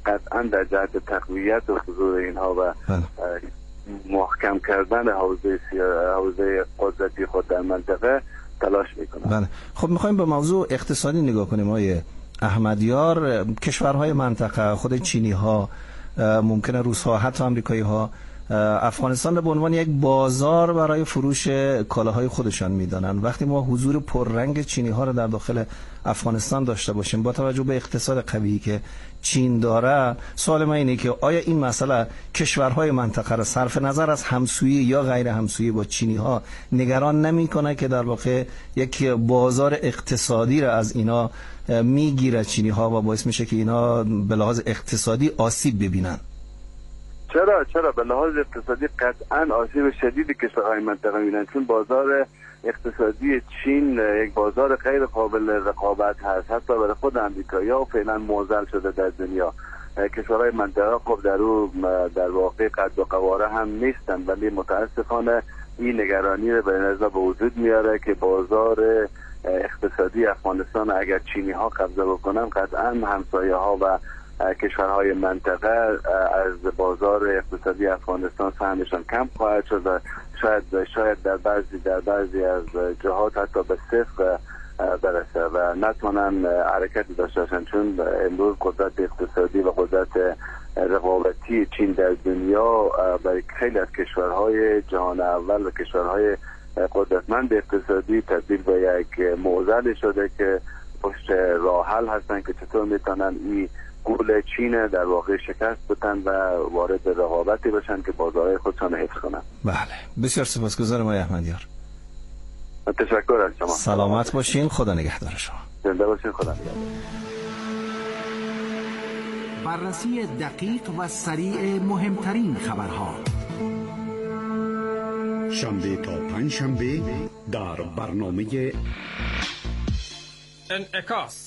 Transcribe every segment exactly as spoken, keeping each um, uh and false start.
قطعا در جهت تقویت و حضور اینها و محکم کردن حوزه حوزه قدرتی خود در منطقه تلاش میکنند. بله. خب میخوایم به موضوع اقتصادی نگاه کنیم آقای احمدیار. کشورهای منطقه، خود چینی ها، ممکنه روس ها، حتی امریکایی ها افغانستان را به عنوان یک بازار برای فروش کالاهای خودشان میدانند. وقتی ما حضور پررنگ چینی ها را در داخل افغانستان داشته باشیم با توجه به اقتصاد قوی که چین داره، سوال من اینه که آیا این مسئله کشورهای منطقه را صرف نظر از همسویی یا غیر همسویی با چینی ها نگران نمیکنه که در واقع یک بازار اقتصادی را از اینا میگیره چینی ها و باعث میشه که اینا به لحاظ اقتصادی آسیب ببینن؟ چرا چرا به لحاظ اقتصادی قطعا آسیب شدیدی کشورهای منطقه میبینن، چون بازار اقتصادی چین یک بازار غیر قابل رقابت هست، حتی برای خود امریکایی‌ها فعلا معضل شده در دنیا. کشورهای منطقه خب در او در واقع قد و قواره هم نیستن، ولی متاسفانه این نگرانی رو به نظر به وجود میاره که بازار اقتصادی افغانستان اگر چینی ها قبضه بکنن قطعا همسایه ها و کشورهای منطقه از بازار اقتصادی افغانستان سهمشان کم خواهد شد و شاید شاید در بعضی در بعضی از جهات حتی به صفر برسه و نتونن حرکتی داشته باشن، چون امروز قدرت اقتصادی و قدرت رقابتی چین در دنیا برای خیلی از کشورهای جهان اول و کشورهای قدرتمند اقتصادی تبدیل به یک معضل شده که پشت راه حل هستن که چطور میتونن این گول چین در واقع شکست بدن و وارد رقابتی بشن که بازارهای خودشان حفظ کنن. بله، بسیار سپاسگزارم آقای احمدیار. تشکر از شما. سلامت باشین، خدا نگهدار شما. زنده باشین، خدا نگهدار. بررسی دقیق و سریع مهمترین خبرها شنبه تا پنج شنبه در برنامه انعکاس.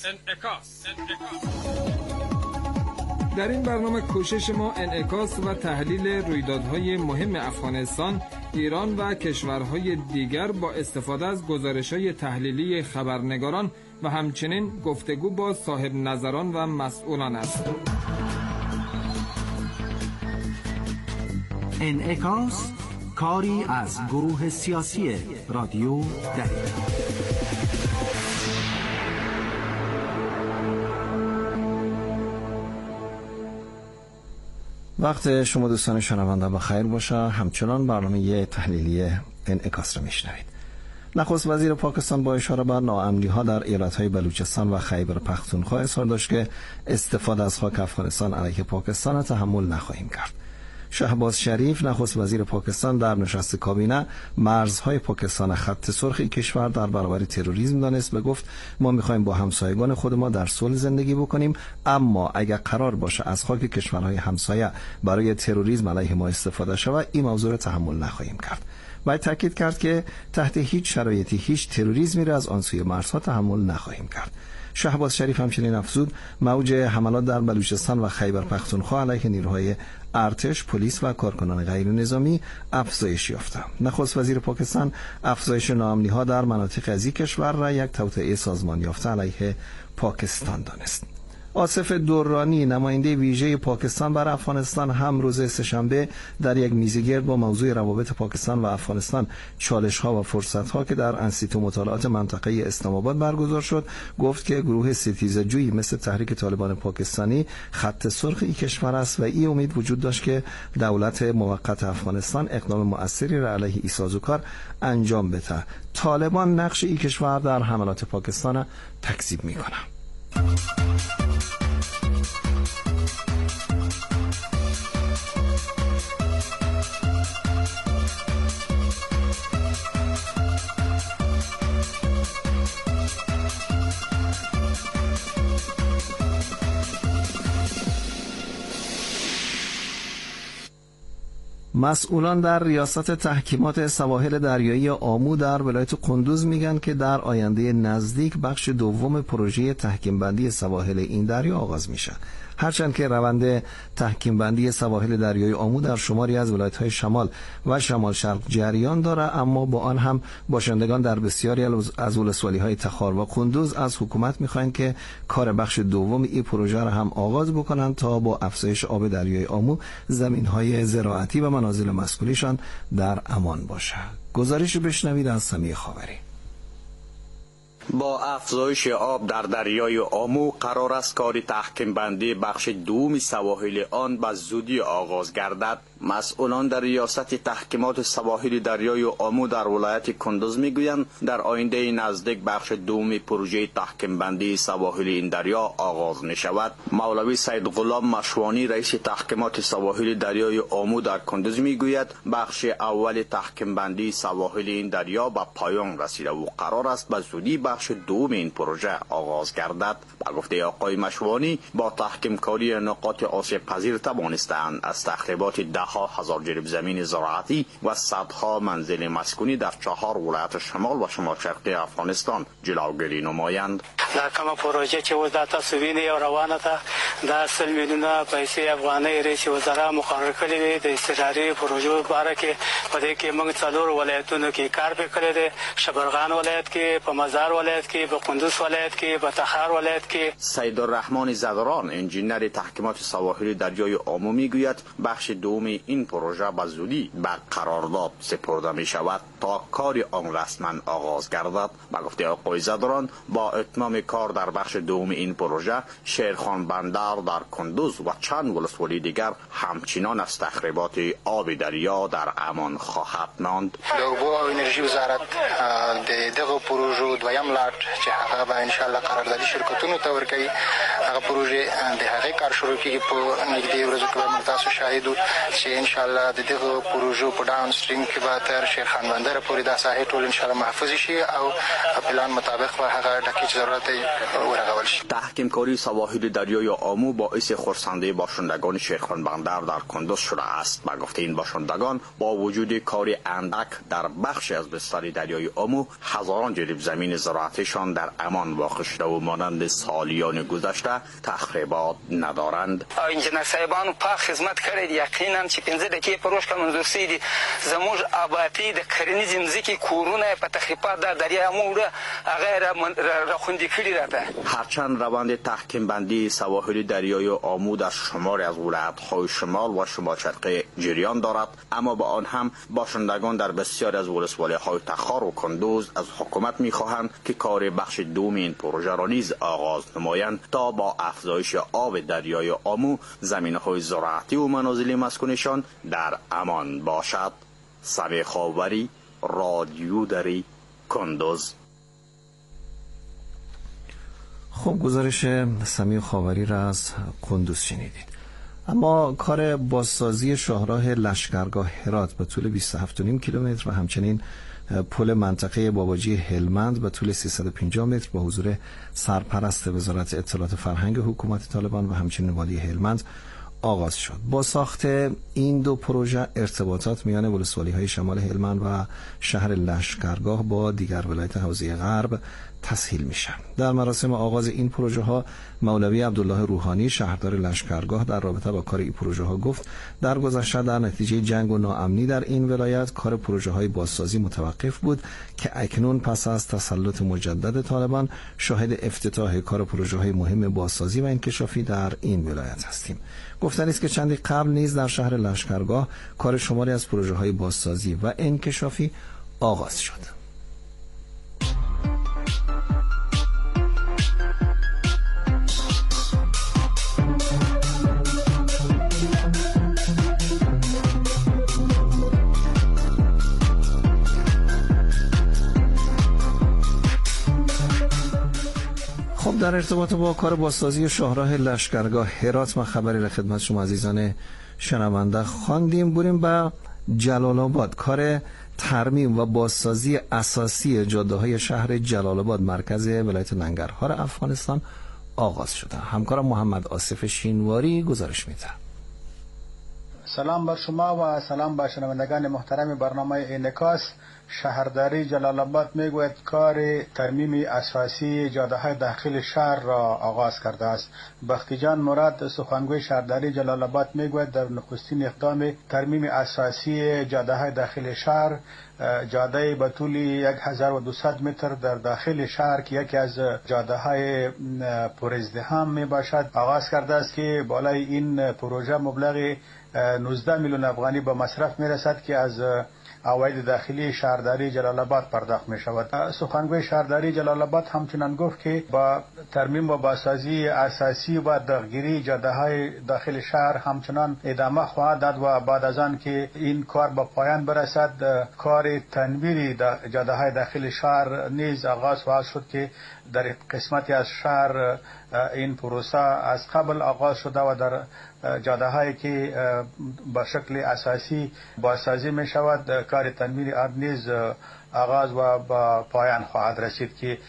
در این برنامه کوشش ما انعکاس و تحلیل رویدادهای مهم افغانستان، ایران و کشورهای دیگر با استفاده از گزارش‌های تحلیلی خبرنگاران و همچنین گفتگو با صاحب نظران و مسئولان است. انعکاس، کاری از گروه سیاسی رادیو دری. وقت شما دوستان شنونده بخیر باشه. همچنان برنامه تحلیلی انعکاس را میشنوید. نخست وزیر پاکستان با اشاره بر ناامنی‌ها در ایالت‌های بلوچستان و خیبر پختونخوا اظهار داشت که استفاده از خاک افغانستان علیه پاکستان را تحمل نخواهیم کرد. شهباز شریف نخست وزیر پاکستان در نشست کابینه مرزهای پاکستان خط سرخ کشور در برابر تروریسم دانست و گفت ما می‌خوایم با همسایگان خود ما در صلح زندگی بکنیم، اما اگر قرار باشه از خاک کشورهای همسایه برای تروریسم علیه ما استفاده شود این موضوع را تحمل نخواهیم کرد. باید تاکید کرد که تحت هیچ شرایطی هیچ تروریسمی را از آن سوی مرزها تحمل نخواهیم کرد. شهباز شریف همچنین افزود موج حملات در بلوچستان و خیبر پختونخوا علیه نیروهای ارتش، پلیس و کارکنان غیر نظامی افزایش یافته. نخست وزیر پاکستان افزایش ناامنی‌ها در مناطق از این کشور را یک توطئه سازمان یافته علیه پاکستان دانست. آصف دورانی نماینده ویژه پاکستان بر افغانستان هم روز سه‌شنبه در یک میزگرد با موضوع روابط پاکستان و افغانستان، چالش‌ها و فرصت‌ها که در انستیتو مطالعات منطقه اسلام آباد برگزار شد گفت که گروه ستیزجویی مثل تحریک طالبان پاکستانی خط سرخ این کشور است و این امید وجود داشت که دولت موقت افغانستان اقدام مؤثری را علیه این سازوکار انجام بده. طالبان نقش این کشور در حملات پاکستان تکذیب می‌کنه. مسئولان در ریاست تحکیمات سواحل دریایی آمو در ولایت قندوز میگن که در آینده نزدیک بخش دوم پروژه تحکیم بندی سواحل این دریا آغاز میشه. هرچند که روند تحکیم بندی سواحل دریای آمو در شماری از ولایت‌های شمال و شمال شرق جریان دارد، اما با آن هم باشندگان در بسیاری از ولسوالی‌های تخار و قندوز از حکومت می‌خواهند که کار بخش دوم این پروژه را هم آغاز بکنند تا با افزایش آب دریای آمو زمین‌های زراعتی و منازل مسکونیشان در امان باشد. گزارش بشنوید از سمیع خاوری. با افزایش آب در دریای آمو قرار است کار تحکیم بندی بخش دوم سواحل آن به زودی آغاز گردد. مسئولان در ریاست تحکیمات سواحل دریای آمو در ولایت کندوز میگویند در آینده نزدیک بخش دوم پروژه تحکیم بندی سواحل این دریا آغاز می شود. مولوی سید غلام مشوانی رئیس تحکیمات سواحل دریای آمو در کندوز میگوید بخش اول تحکیم بندی سواحل این دریا به پایان رسیده و قرار است به زودی بخش دوم این پروژه آغاز گردد. با گفته آقای مشوانی با تحکیم کاری نقاط آسیب پذیر توانستند از تخریبات ده ها هزار جریب زمین زراعتی و صدها منزل مسکونی در چهار ولایت شمال و شمال شرقی افغانستان جلوگیری نمایند. دا کومه پروژه چې وز د تاسو وینئ او روانه ده دا سل میلیونه پیسې افغانۍ رئیس وزرا مقرر کړي دي د استشاري پروژو لپاره کې په دې کې موږ څلور ولایتونو کې کار وکړی دی. شبرغان ولایت کې، په مزار ولایت کې، په قندوز ولایت کې، په تخار ولایت کې. سید الرحمن زدران انجینر تحکیمات سواحل دریای آمو میگوید بخش دوم این پروژه به زودی به قرارداد سپرده می شود تا کار آن رسما آغاز گردد. با گفته آقای زدران با اتمام کار در بخش دوم این پروژه شیرخان بندر در کندوز و چند ولسوالی دیگر همچنان از تخریبات آب دریا در امان خواهد ماند. د اوبو او انرژي وزارت د دغه پروژو دویم لاټ چې هغه به ان شاء الله قراردادي شرکتونو ته ورکوي، هغه پروژه د هغې کار شروع کیږي په نږدې ورځو کې. موږ تاسو شاهد چې ان شاء الله د دغه پروژو په ډاون سټریم کې به تر شیرخان بندر پورې دا ساحې ټول ان شاء الله محفوظ شي او پلان مطابق به هغه ډکې ضرورت ورغول شي. تحکیم کاری سواحل دریای آمو باعث خرسندی باشندگان شیرخان بندر در کندوز شده است. با گفته این باشندگان با وجود کار اندک در بخش از بستر دریای آمو هزاران جریب زمین زراعتیشان در امان واقع شده و مانند سالیان گذشته تخریبات ندارند. انجینر صاحبانو په خدمت کړی یقینا چې پنځه دقیقې پروژه منظور سي دي. زموږ آبادی د کرنیزې مځکې کورونه په تخریبات د دریای آمو هغه را خوندې کړي راته. هرچند روند تحکیم بندی سواحل دریای آمو در شماری از ولایت‌های شمال و شمال شرقی جریان دارد، اما با آن هم باشندگان در بسیاری از ولسوالی‌های تخار و کندوز از حکومت می‌خواهند که کار بخش دوم این پروژه را نیز آغاز نمایند تا با افزایش آب دریای آمو زمین‌های زراعتی و منازل مسکونیشان در امان باشد. سمیع خاوری، رادیو دری، کندوز. خب گزارش سمیع خاوری را از کندوز شنیدید. اما کار بازسازی شاهراه لشکرگاه هرات به طول بیست و هفت و نیم کیلومتر و همچنین پل منطقه باباجی هلمند به طول سیصد و پنجاه متر با حضور سرپرست وزارت اطلاعات فرهنگ حکومت طالبان و همچنین والی هلمند آغاز شد. با ساخت این دو پروژه ارتباطات میان ولسوالی‌های شمال هلمند و شهر لشکرگاه با دیگر ولایت حوزه غرب تسهیل میشن. در مراسم آغاز این پروژه ها مولوی عبدالله روحانی شهردار لشکرگاه در رابطه با کار این پروژه ها گفت در گذشته در نتیجه جنگ و ناامنی در این ولایت کار پروژه های بازسازی متوقف بود که اکنون پس از تسلط مجدد طالبان شاهد افتتاح کار پروژه های مهم بازسازی و انکشافی در این ولایت هستیم. گفتنی است که چندی قبل نیز در شهر لشکرگاه کار شماری از پروژه های بازسازی و انکشافی آغاز شد. خب در ارتباط با کار بازسازی شاهراه لشکرگاه هرات ما خبری را خدمت شما عزیزان شنونده خواندیم. بریم به جلال آباد. کار ترمیم و بازسازی اساسی جاده‌های شهر جلال آباد مرکز ولایت ننگرهار افغانستان آغاز شده. همکارم محمد آصف شینواری گزارش میده. سلام بر شما و سلام بر شنوندگان محترم برنامه انعکاس. شهرداری جلال آباد میگوید کار ترمیم اساسی جاده‌های داخل شهر را آغاز کرده است. بختی جان مراد سخنگوی شهرداری جلال آباد میگوید در نخستین اقدام ترمیم اساسی جاده‌های داخل شهر، جاده به طول یک هزار و دویست متر در داخل شهر که یکی از جاده‌های پر ازدحام می باشد آغاز کرده است که بالای این پروژه مبلغ نوزده میلیون افغانی به مصرف می رسد که از عواید داخلی شهرداری جلال آباد پرداخت می شود. سخنگوی شهرداری جلال آباد همچنان گفت که با ترمیم و بازسازی اساسی و داغگیری جاده های داخل شهر همچنان ادامه خواهد داد و بعد از آن که این کار به پایان برسد کار تنویر جاده های داخل شهر نیز آغاز خواهد شد که در قسمتی از شهر این پروسه از قبل آغاز شده و در جاده هایی که با شکل اساسی بازسازی می شود کار تنویر آن نیز آغاز و با پایان خواهد رسید که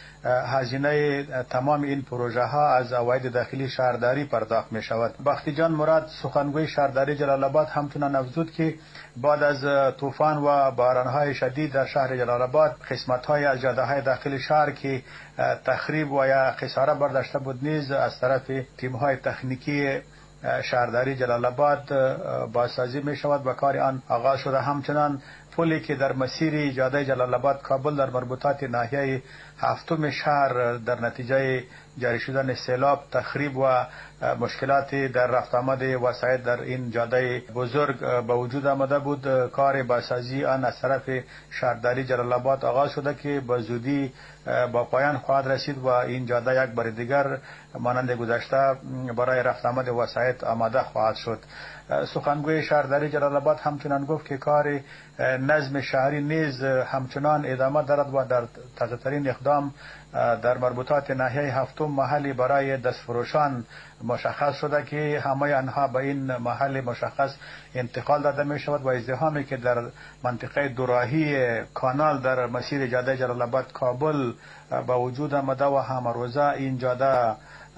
هزینه تمام این پروژه ها از عواید داخلی شهرداری پرداخت می شود. بختی جان مراد سخنگوی شهرداری جلال آباد همچنان افزود که بعد از طوفان و باران های شدید در شهر جلال آباد قسمت های از جاده های داخل شهر که تخریب و یا خساره برداشته بود نیز از طرف تیم های تکنیکی شهرداری جلال آباد بازسازی می شود و کار آن آغاز شده. همچنان پلی که در مسیر جاده جلال آباد کابل در مربوطات ناحیه هفتم شهر در نتیجه جاری شدن سیلاب تخریب و مشکلات در رفت آمد وسایط در این جاده بزرگ به وجود آمده بود، کار بازسازی آن از طرف شهرداری جلال آباد آغاز شده که به زودی با پایان خواهد رسید و این جاده یک بار دیگر مانند گذشته برای رفت آمد وسایط آماده خواهد شد. سخنگوی شهرداری جلال آباد همچنان گفت که کار نظم شهری نیز همچنان ادامه دارد و در تازه‌ترین اقدام در مربوطات ناحیه هفتم محلی برای دستفروشان مشخص شده که همه آنها به این محل مشخص انتقال داده می شود و ازدحامی که در منطقه دوراهی کانال در مسیر جاده جلال آباد کابل با وجود آمده و همه روزه این جاده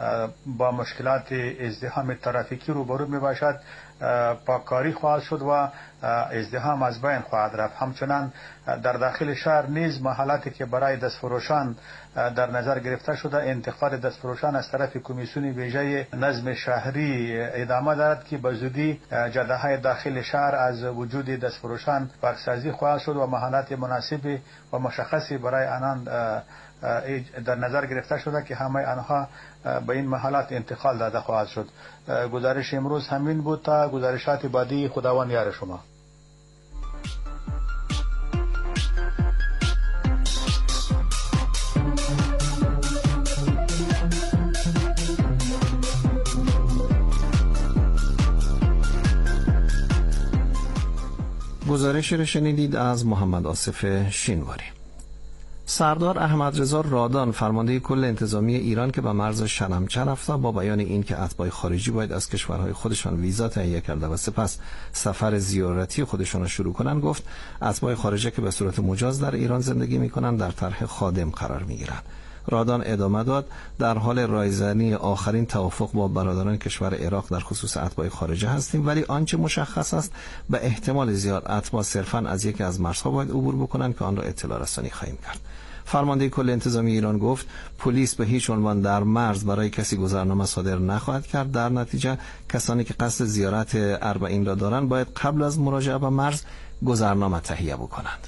با مشکلات ازدحام ترافیکی روبرو می باشد پاککاری خواهد شد و ازدحام از بین خواهد رفت. همچنان در داخل شهر نیز محلاتی که برای دستفروشان در نظر گرفته شده انتقال دستفروشان از طرف کمیسیون ویژه نظم شهری ادامه دارد که به زودی جاده های داخل شهر از وجود دستفروشان برسازی خواهد شد و محلات مناسب و مشخصی برای آنان در نظر گرفته شده که همه آنها به این محلات انتقال داده خواهد شد. گزارش امروز همین بود. تا گزارشات بعدی خداوند یار شما. گزارشی را شنیدید از محمد آصف شینواری. سردار احمد رضا رادان فرمانده کل انتظامی ایران که به مرز شلمچه رفته با بیان این که اتباع خارجی باید از کشورهای خودشان ویزا تهیه کرده و سپس سفر زیارتی خودشان را شروع کنند، گفت اتباع خارجی که به صورت مجاز در ایران زندگی می‌کنند در طرح خادم قرار می‌گیرند. رادان ادامه داد در حال رایزنی آخرین توافق با برادران کشور عراق در خصوص اتباع خارجه هستیم، ولی آنچه مشخص است به احتمال زیاد اتباع صرفاً از یکی از مرزها باید عبور بکنند که آن را اطلاع رسانی خواهیم کرد. فرمانده کل انتظامی ایران گفت پلیس به هیچ عنوان در مرز برای کسی گذرنامه صادر نخواهد کرد. در نتیجه کسانی که قصد زیارت اربعین را دارند باید قبل از مراجعه به مرز گذرنامه تهیه بکنند.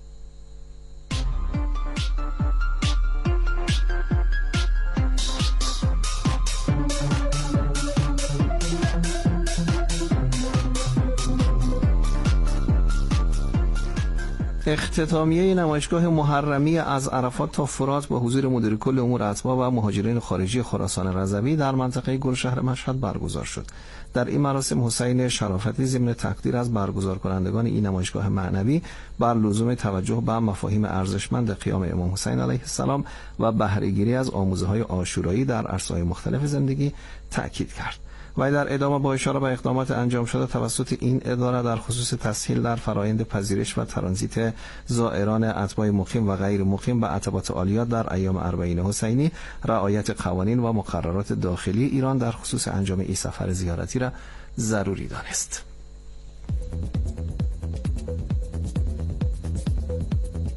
اختتامیه نمایشگاه محرمی از عرفات تا فرات با حضور مدیر کل امور اتباع و مهاجرین خارجی خراسان رضوی در منطقه گلشهر مشهد برگزار شد. در این مراسم حسین شرافتی ضمن تقدیر از برگزار کنندگان این نمایشگاه معنوی بر لزوم توجه به مفاهیم ارزشمند قیام امام حسین علیه السلام و بهره‌گیری از آموزه‌های عاشورایی در عرصه‌های مختلف زندگی تأکید کرد. و در ادامه با اشاره به اقدامات انجام شده توسط این اداره در خصوص تسهیل در فرآیند پذیرش و ترانزیت زائران اتباع مقیم و غیر مقیم به عتبات عالیه در ایام اربعین حسینی، رعایت قوانین و مقررات داخلی ایران در خصوص انجام این سفر زیارتی را ضروری دانست.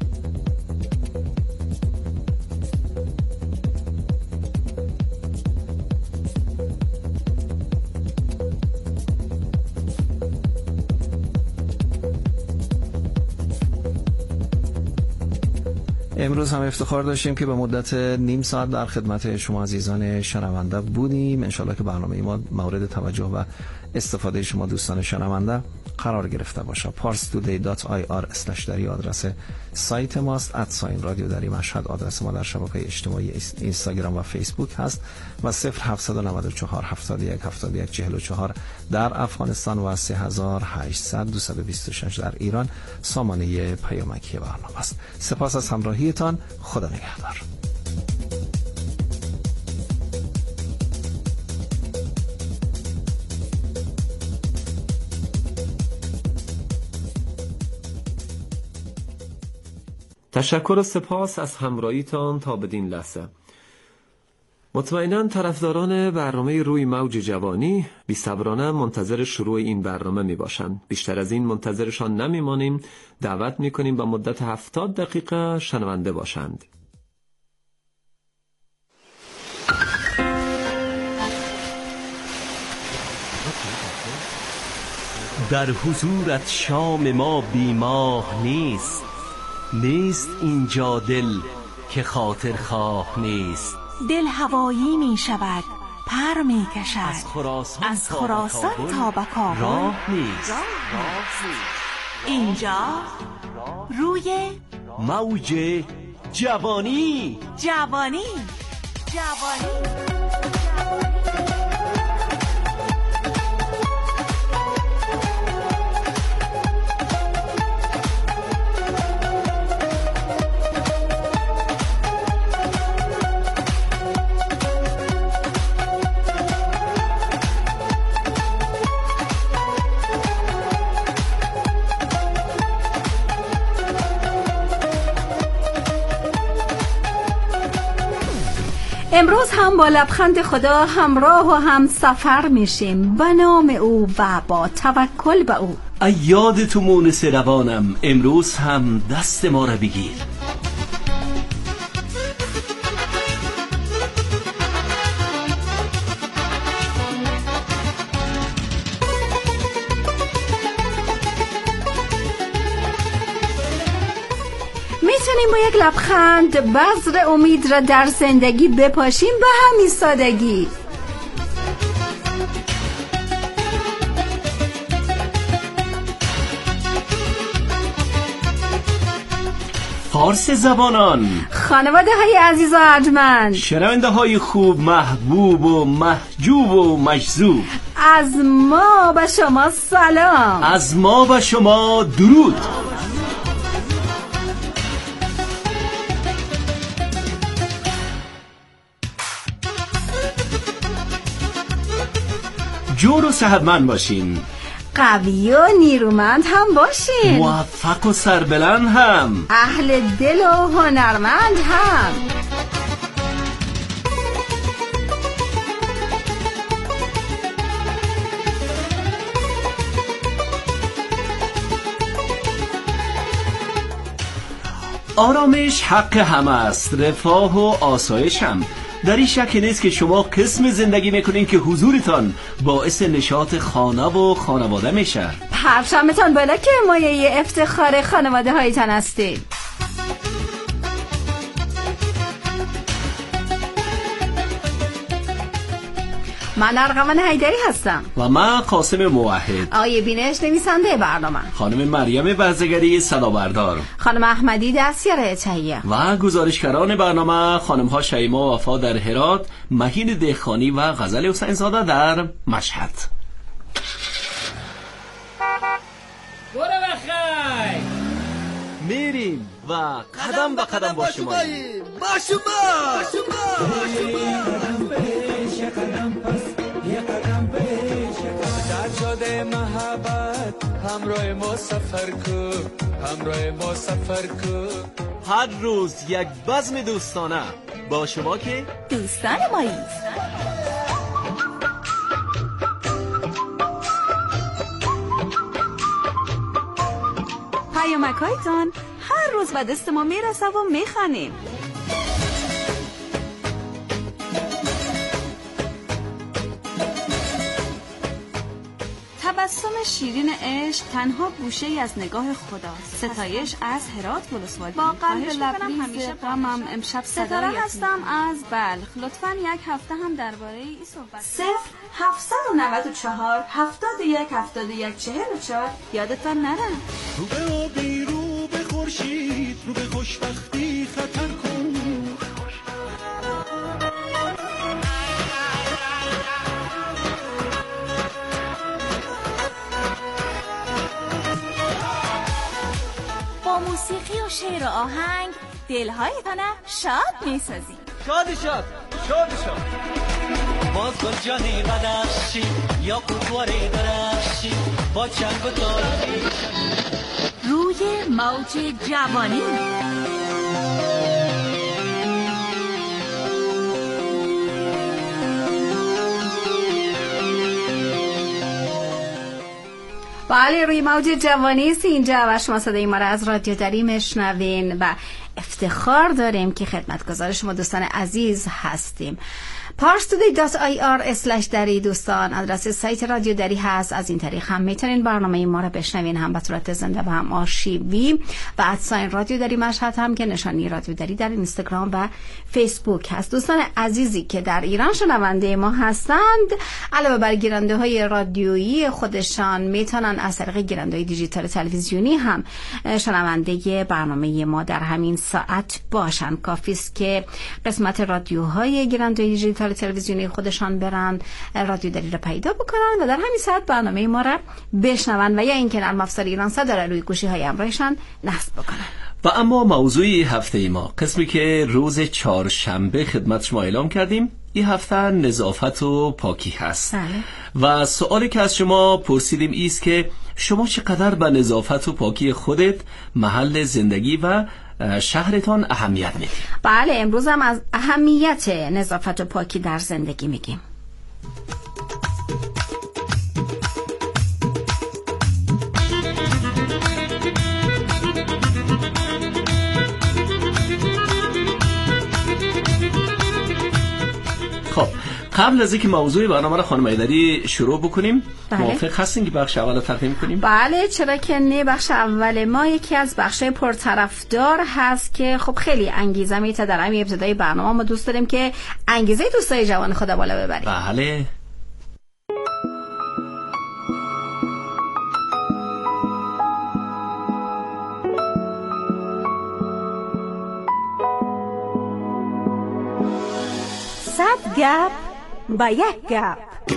امروز هم افتخار داشتیم که به مدت نیم ساعت در خدمت شما عزیزان شنونده بودیم. انشالله که برنامه ما مورد توجه و استفاده شما دوستان شنونده قرار گرفته باشه. پارس تودی دات آی آر اسلش دری آدرس سایت ماست. ادساین رادیو دری مشهد آدرس ما در شبکه اجتماعی اینستاگرام و فیسبوک هست و صفر هفتصد و نود و چهار هفتاد و یک هفتاد و یک چهل و چهار در افغانستان و سه هزار و هشتصد دویست و بیست و شش در ایران سامانه پیامکی برنامه است. سپاس از همراهیتان. خدا نگهدار. تشکر و سپاس از همراهیتان تا بدین لحظه. مطمئناً طرفداران برنامه روی موج جوانی بی‌صبرانه منتظر شروع این برنامه می باشند. بیشتر از این منتظرشان نمی مانیم. دعوت می کنیم با مدت هفتاد دقیقه شنونده باشند. در حضورت شام ما بیماه نیست، نیست اینجا دل که خاطر خواه نیست. دل هوایی می شود، پر می کشد از خراسان, از خراسان تا به کابل راه نیست. اینجا روی موج جوانی جوانی جوانی امروز هم با لبخند خدا همراه و هم سفر میشیم به نام او و با توکل به او. ایاد تو مونس روانم، امروز هم دست ما را بگیر. میتونیم با یک لبخند بذر امید را در زندگی بپاشیم به همین سادگی. فارس زبانان، خانواده های عزیز و ارجمند، شنونده های خوب، محبوب و محجوب و مجذوب، از ما به شما سلام، از ما به شما درود. جور و صحتمند باشین، قوی و نیرومند هم باشین، موفق و سربلند هم، اهل دل و هنرمند هم. آرامش حق همه است، رفاه و آسایش هم. در این شک نیست که شما قسم زندگی میکنین که حضورتان باعث نشاط خانه و خانواده میشه. پرچمتان بالا که مایه افتخار خانواده هایتان هستید. من ارغوان حیدری هستم و من قاسم موحد. آقای بینش نویسنده برنامه، خانم مریم برزگری صدابردار، خانم احمدی دستیار تهیه و گزارشگران برنامه خانم ها شیما وفا در هرات، مهین دهخانی و غزل حسین زاده در مشهد. برو بخیر میریم و قدم به قدم با شما با شما با شما قدم پس یه قدم پیش در جاده محبت همراه ما سفر کو همراه ما سفر کو. هر روز یک بزم دوستانه با شما که دوستان مایی. پیامک‌هایتان هر روز به دست ما میرسه و میخوانیم. تبسم شیرین عشق تنها گوشه ای از نگاه خداست. ستایش از هرات ولسوالی. با قلب لبریز غمم امشب ستاره هستم از بلخ. لطفاً یک هفته هم درباره این صحبت. صفر هفتصد و نود و چهار هفتاد و یک هفتاد و یک چهل و چهار. یادتان نره. رو به آبی رو به خورشید رو به خوشبختی خطر کن. با موسیقی و شعر و آهنگ دلهایتان شاد می‌سازی. شاد شاد شاد شاد باز گل جانی بدخشی یا قواره درخشی با چنگ و تاکی روی موج جوانی. بله، روی موج جوانی است اینجا و شما صدای ما را از رادیو دری میشنوین و افتخار داریم که خدمتگزار شما دوستان عزیز هستیم. parstoday dot i r slash دری دوستان آدرس سایت رادیو دری هست. از این طریق هم میتونین برنامه ما را بشنوین، هم به صورت زنده و هم آرشیوی. و ادساین رادیو دری مشهد هم که نشانی رادیو دری در اینستاگرام و فیسبوک هست. دوستان عزیزی که در ایران شنونده ما هستند، علاوه بر گیرنده های رادیویی خودشان، میتونن از طریق گیرنده های دیجیتال تلویزیونی هم شنونده برنامه ما در همین ساعت باشن. کافی است که قسمت رادیوهای گیرنده دیجیتال تلویزیونی خودشان برن رادیو دری را پیدا بکنن و در همین ساعت برنامه ما را بشنون و یا اینکه نرم افزار ایران صدا روی گوشی های همراهشان نصب بکنن. و اما موضوع هفته ما، قسمی که روز چهارشنبه خدمت شما اعلام کردیم، این هفته نظافت و پاکی هست. بله. و سوالی که از شما پرسیدیم ایست که شما چقدر به نظافت و پاکی خودت، محل زندگی و شهرتان اهمیت میدید؟ بله، امروز هم از اهمیت نظافت و پاکی در زندگی میگیم. خب قبل از اینکه موضوع برنامه را خانم ایدری شروع بکنیم، بله. موافق هستین که بخش اول رو تقدیم کنیم؟ بله، چرا که نه. بخش اول ما یکی از بخشای پرطرفدار هست که خب خیلی انگیزه میته. در همین ابتدای برنامه ما دوست داریم که انگیزه دوستای جوان خدا بالا ببریم. بله. صد گپ با یک گپ.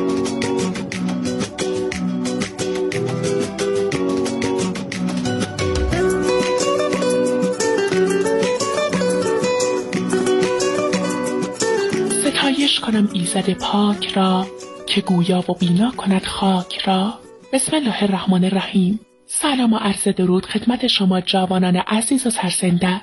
ستایش کنم ایزد پاک را که گویا و بینا کند خاک را. بسم الله الرحمن الرحیم. سلام و عرض درود خدمت شما جوانان عزیز و سرزنده.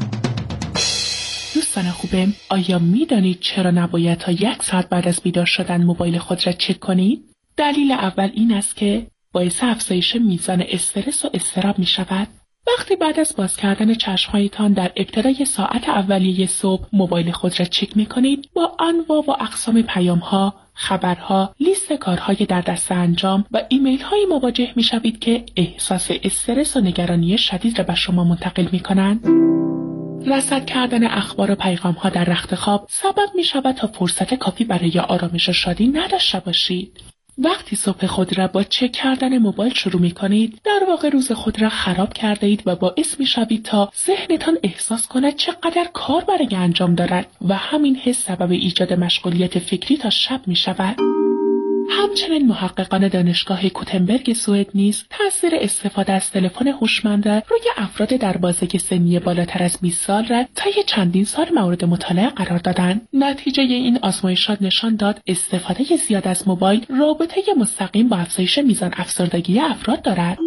دوستان خوبم، آیا می دانید چرا نباید تا یک ساعت بعد از بیدار شدن موبایل خود را چک کنید؟ دلیل اول این است که باعث افزایش میزان استرس و اضطراب می شود. وقتی بعد از باز کردن چشمهایتان در ابتدای ساعت اولیه صبح موبایل خود را چک می کنید، با انواع و اقسام پیام ها، خبرها، لیست کارهای در دست انجام و ایمیل های مواجه می شوید که احساس استرس و نگرانی شدید را به شما منتقل می کنند. رصد کردن اخبار و پیغام ها در رخت خواب سبب می شود تا فرصت کافی برای آرامش و شادی نداشته باشید. وقتی صبح خود را با چک کردن موبایل شروع می کنید، در واقع روز خود را خراب کرده اید و باعث می شوید تا ذهنتان احساس کند چقدر کار برای انجام دارد و همین حس سبب ایجاد مشغولیت فکری تا شب می شود. همچنین محققان دانشگاه کوتنبرگ سوئد نیز تاثیر استفاده از تلفن هوشمند روی افراد در بازه سنی بالاتر از بیست سال را طی چندین سال مورد مطالعه قرار دادند. نتیجه این آزمایشات نشان داد استفاده زیاد از موبایل رابطه مستقیم با افزایش میزان افسردگی افراد دارد.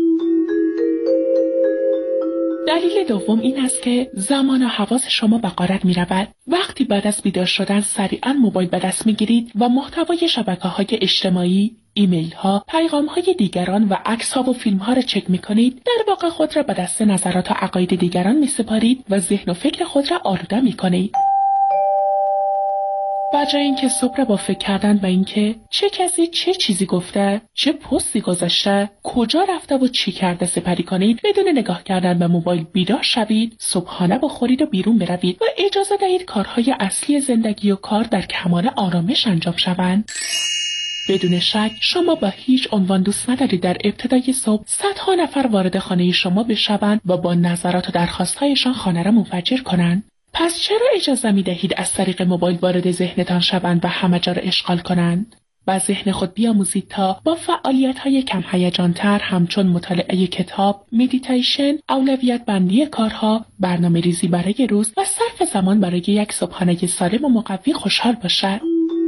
دلیل دوم این است که زمان و حواس شما به غارت می رود. وقتی بعد از بیدار شدن سریعا موبایل به دست می گیرید و محتوای شبکه‌های اجتماعی، ایمیل ها، پیغام های دیگران و عکس ها و فیلم ها را چک می کنید، در واقع خود را به دست نظرات و عقاید دیگران می سپارید و ذهن و فکر خود را آلوده می کنید. و جای اینکه صبح را با فکر کردن به اینکه چه کسی چه چیزی گفته، چه پستی گذاشته، کجا رفته و چی کرده سپری کنید، بدون نگاه کردن به موبایل بیدار شوید، صبحانه بخورید و بیرون بروید و اجازه دهید کارهای اصلی زندگی و کار در کمال آرامش انجام شوند. بدون شک شما با هیچ عنوان دوست ندارید در ابتدای صبح صدها نفر وارد خانه شما بشوند و با نظرات و درخواستهایشان خانه را منفجر کنند. پس چرا اجازه می دهید از طریق موبایل وارد ذهنتان شوند و همه جا را اشغال کنند؟ و ذهن خود بیاموزید تا با فعالیت‌های کم هیجان‌تر همچون مطالعه کتاب، مدیتیشن، اولویت بندی کارها، برنامه‌ریزی برای روز و صرف زمان برای یک صبحانه سالم و مقوی خوشحال باشد.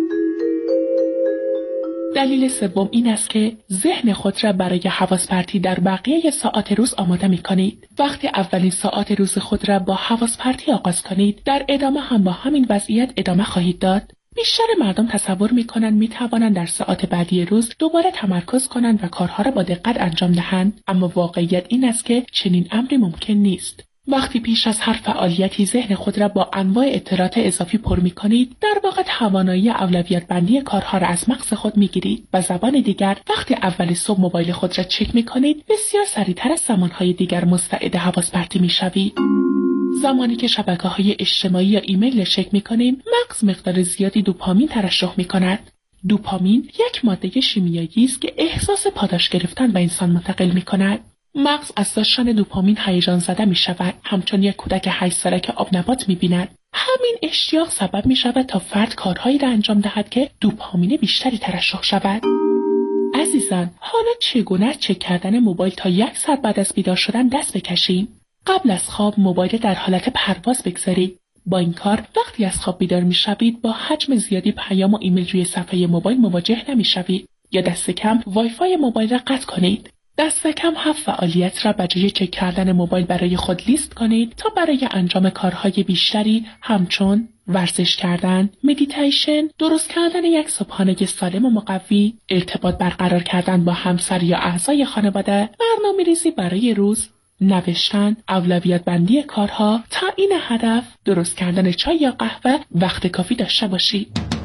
دلیل سوم این است که ذهن خود را برای حواس پرتی در بقیه ساعات روز آماده می کنید. وقتی اولین ساعات روز خود را با حواس پرتی آغاز کنید، در ادامه هم با همین وضعیت ادامه خواهید داد. بیشتر مردم تصور می کنند می توانند در ساعات بعدی روز دوباره تمرکز کنند و کارها را با دقت انجام دهند، اما واقعیت این است که چنین امری ممکن نیست. وقتی پیش از هر فعالیتی ذهن خود را با انواع اطلاعات اضافی پر می کنید، در واقع توانایی اولویت بندی کارها را از مغز خود می گیرید و زبان دیگر وقتی اول صبح موبایل خود را چک می کنید، بسیار سریعتر از زمانهای دیگر مستعد حواس پرتی می شوید. زمانی که شبکه‌های اجتماعی یا ایمیل را چک می کنیم، مغز مقدار زیادی دوپامین ترشح می کند. دوپامین یک ماده شیمیایی است که احساس پاداش گرفتن به انسان منتقل می کند. مغز از داشتن دوپامین هیجان زده می شود، همچون یک کودک هشت ساله که آب نبات می بیند. همین اشتیاق سبب می شود تا فرد کارهایی را انجام دهد که دوپامین بیشتری ترشح شود. عزیزان، حالا چگونه از چک کردن موبایل تا یک ساعت بعد از بیدار شدن دست بکشیم؟ قبل از خواب موبایل در حالت پرواز بگذارید. با این کار وقتی از خواب بیدار می شوید با حجم زیادی پیام و ایمیل روی صفحه موبایل مواجه نمی شوید، یا دست کم وای فای موبایل را قطع کنید. دست کم هفت فعالیت را بجای چک کردن موبایل برای خود لیست کنید تا برای انجام کارهای بیشتری همچون ورزش کردن، مدیتیشن، درست کردن یک صبحانه سالم و مقوی، ارتباط برقرار کردن با همسر یا اعضای خانواده، برنامه‌ریزی برای روز، نوشتن، اولویت بندی کارها، تعیین هدف، درست کردن چای یا قهوه وقت کافی داشته باشید.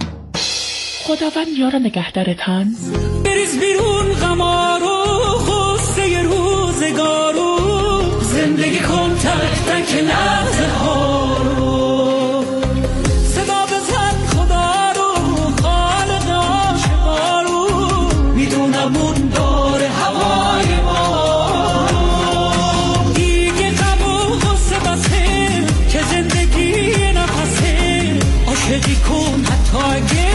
خداوند یار نگهدارتان. بریز بیرون غمارو خوسته روزگارو، زندگی کن تک تک لحظه ها رو، صدا بزن خدا رو خالق عاشقا رو، میدونم اون داره هوای ما، دیگه غم و غصه بسه که زندگی نفسه، عاشقی کن حتی اگه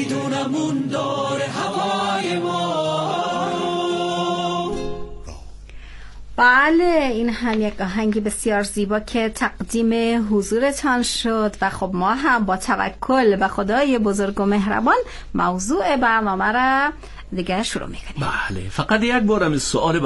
میدونمون داره هوای ما. بله این هم یک آهنگ بسیار زیبا که تقدیم حضورتان شد و خب ما هم با توکل به خدای بزرگ و مهربان موضوع برنامه را دیگه شروع میکنیم. بله فقط یک بارم سوال